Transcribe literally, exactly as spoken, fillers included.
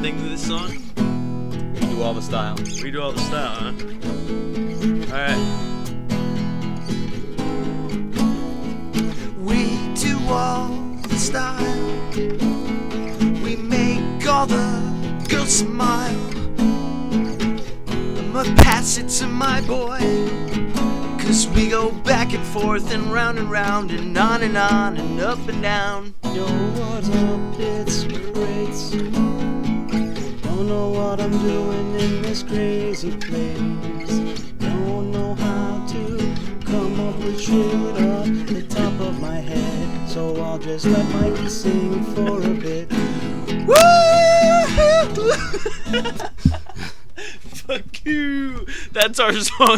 thing to this song? We do all the style. We do all the style, huh? Alright. We do all the style. We make all the girls smile. I'ma pass it to my boy, 'cause we go back and forth and round and round and on and on and up and down. Yo, what's up? It's Crates. Don't know what I'm doing in this crazy place. Don't know how to come up with shit off the top of my head. So I'll just let Mikey sing for a bit. Fuck you! That's our song.